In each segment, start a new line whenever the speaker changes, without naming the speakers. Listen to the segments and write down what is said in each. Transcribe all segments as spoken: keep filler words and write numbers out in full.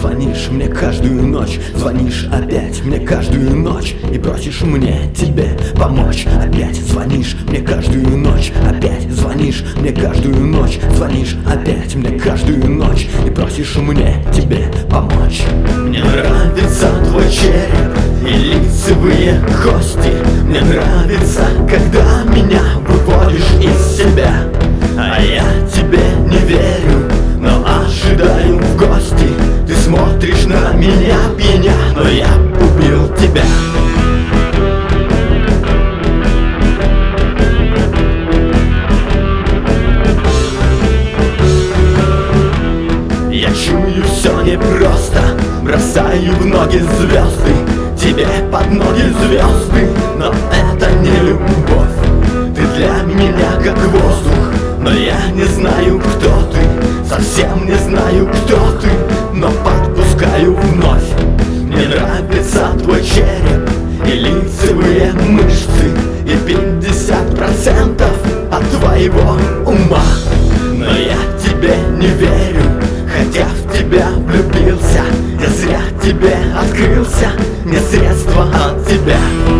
звонишь мне каждую ночь, звонишь опять мне каждую ночь и просишь мне тебе помочь. Опять звонишь мне каждую ночь, опять звонишь мне каждую ночь, звонишь опять мне каждую ночь и просишь мне тебе помочь. Мне нравится твой череп и лицевые кости. Мне нравится, когда меня выводишь из себя. А я тебе не верю, но ожидаю в гости. Ты смотришь на меня пьяня, но я убил тебя. Я чую все непросто, бросаю в ноги звезды, тебе под ноги звезды, но это не любовь. Ты для меня как воздух, но я не знаю, кто ты, совсем не знаю, кто ты, но подпускаю вновь. Мне нравится твой череп и лицевые мышцы и пятьдесят процентов от твоего ума. Но я тебе не верю, хотя в тебя влюбился. Я зря тебе открылся, не средство от тебя.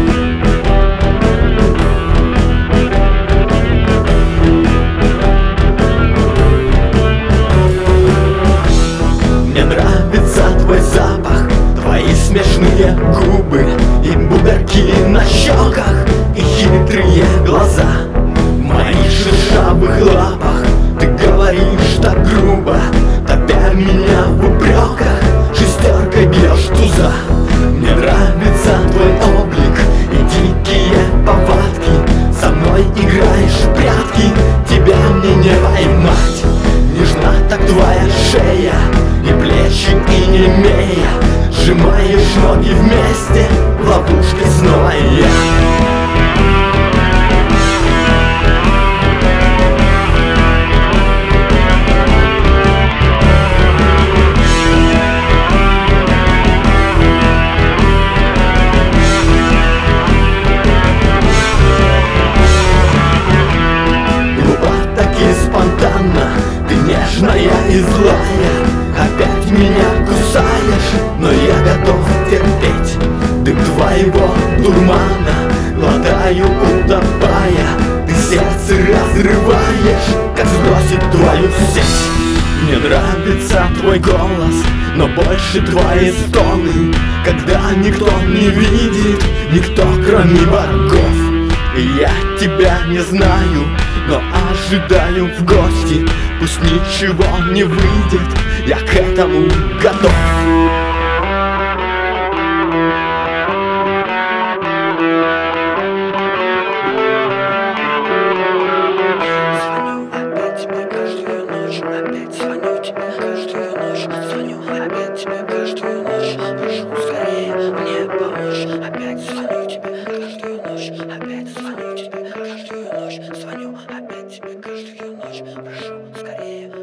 Мне нравится твой запах, твои смешные губы и бугорки на щеках, и хитрые глаза в моих шершавых лапах. Ты говоришь так грубо, топя меня в упреках, шестеркой бьешь туза. Мне нравится твой облик и дикие повадки, со мной играешь в прятки, тебя мне не поймать. Нежна так твоя шея, и плечи, и немея, сжимаешь ноги вместе, в ловушке снова я. Нежная и злая, опять меня кусаешь, но я готов терпеть. Дым твоего дурмана глотаю утопая, ты сердце разрываешь, как сбросить твою сеть. Мне нравится твой голос, но больше твои стоны, когда никто не видит, никто кроме богов. И я тебя не знаю, но ожидаю в гости. Пусть ничего не выйдет, я к этому готов.
Звоню опять тебе каждую ночь, опять звоню тебе каждую ночь, звоню опять тебе каждую ночь, прошу скорее мне помочь. Опять звоню тебе каждую ночь, опять звоню тебе каждую ночь, звоню опять тебе каждую ночь, прошу скорее.